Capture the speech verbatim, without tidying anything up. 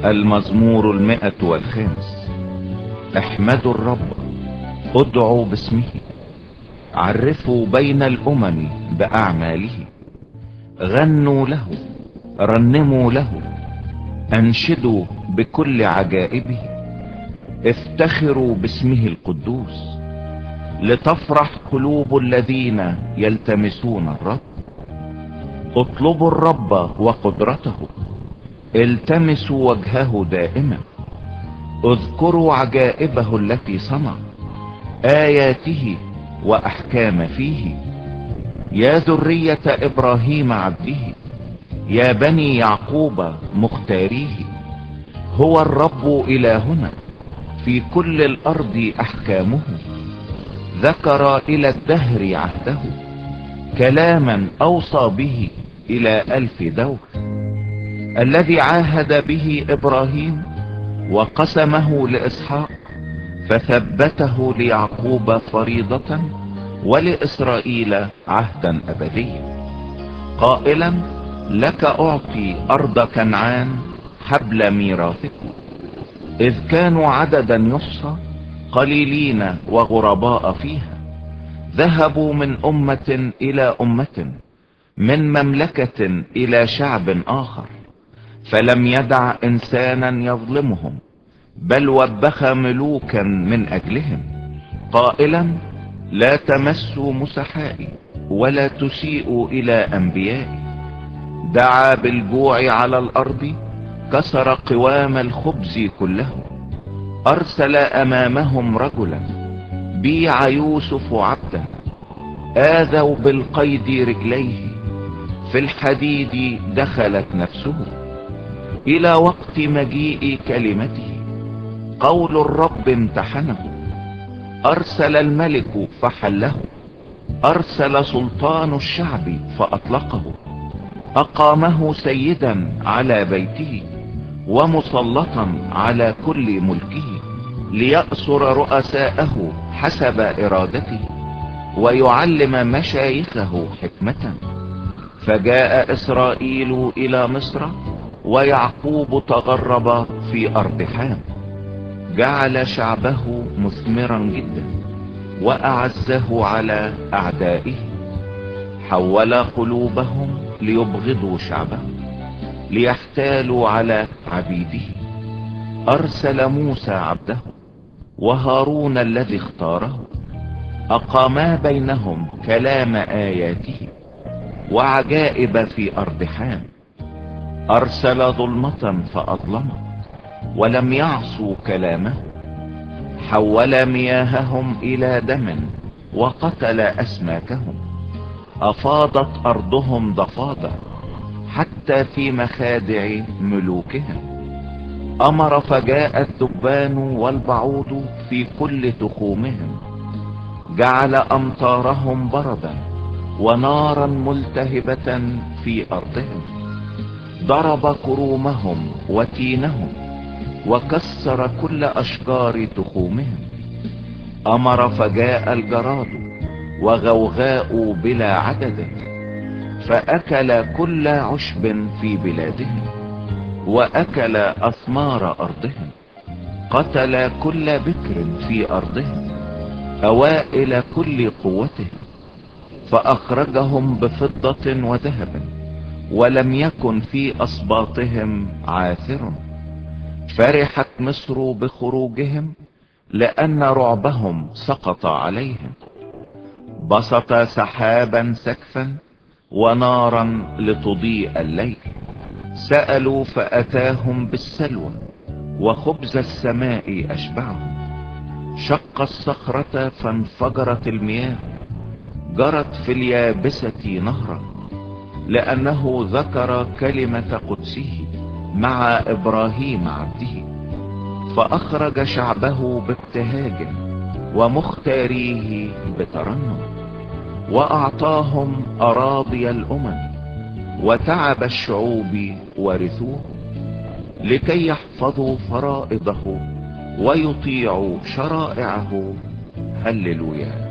المزمور المئة والخامس. احمدوا الرب، ادعوا باسمه، عرفوا بين الامم باعماله، غنوا له، رنموا له، انشدوا بكل عجائبه، افتخروا باسمه القدوس، لتفرح قلوب الذين يلتمسون الرب. اطلبوا الرب وقدرته، التمسوا وجهه دائما، اذكروا عجائبه التي صنع، آياته وأحكام فيه. يا ذرية إبراهيم عبده، يا بني يعقوب مختاريه، هو الرب إلهنا، في كل الأرض أحكامه، ذكر إلى الدهر عهده، كلاما أوصى به إلى ألف دور، الذي عاهد به إبراهيم وقسمه لإسحاق، فثبته ليعقوب فريضة ولإسرائيل عهدا أبديا، قائلا لك أعطي أرض كنعان حبل ميراثكم. إذ كانوا عددا يحصى، قليلين وغرباء فيها، ذهبوا من أمة إلى أمة، من مملكة إلى شعب آخر، فلم يدع إنسانا يظلمهم، بل وبخ ملوكا من أجلهم، قائلا لا تمسوا مسحائي ولا تسيئوا إلى أنبيائي. دعا بالجوع على الأرض، كسر قوام الخبز كله، أرسل أمامهم رجلا، بيع يوسف عبدا، آذوا بالقيد رجليه، في الحديد دخلت نفسه، إلى وقت مجيء كلمته، قول الرب امتحنه، أرسل الملك فحله، أرسل سلطان الشعب فأطلقه، أقامه سيدا على بيته، ومسلطا على كل ملكه، ليأسر رؤساءه حسب إرادته، ويعلم مشايخه حكمة. فجاء إسرائيل إلى مصر، ويعقوب تغرب في أرض حام. جعل شعبه مثمرا جدا، وأعزه على أعدائه، حول قلوبهم ليبغضوا شعبه، ليحتالوا على عبيده. أرسل موسى عبده وهارون الذي اختاره، أقاما بينهم كلام آياته وعجائب في أرض حام. أرسل ظلمة فأظلمت، ولم يعصوا كلامه، حول مياههم إلى دم، وقتل أسماكهم. أفاضت أرضهم ضفادع، حتى في مخادع ملوكهم. أمر فجاء الذبان والبعوض في كل تخومهم. جعل أمطارهم بردا، ونارا ملتهبة في أرضهم. ضرب كرومهم وتينهم، وكسر كل أشجار تخومهم. أمر فجاء الجراد وغوغاء بلا عدد، فأكل كل عشب في بلادهم، وأكل أثمار أرضهم. قتل كل بكر في أرضهم، أوائل كل قوتهم، فأخرجهم بفضة وذهب، ولم يكن في أصباطهم عاثر. فرحت مصر بخروجهم، لأن رعبهم سقط عليهم. بسط سحابا سكفا، ونارا لتضيء الليل. سألوا فأتاهم بالسلوى، وخبز السماء أشبعهم. شق الصخرة فانفجرت المياه، جرت في اليابسة نهرا، لأنه ذكر كلمة قدسه مع إبراهيم عبده. فأخرج شعبه بابتهاج، ومختاريه بترنم، وأعطاهم أراضي الأمم، وتعب الشعوب ورثوه، لكي يحفظوا فرائضه ويطيعوا شرائعه. هللويا.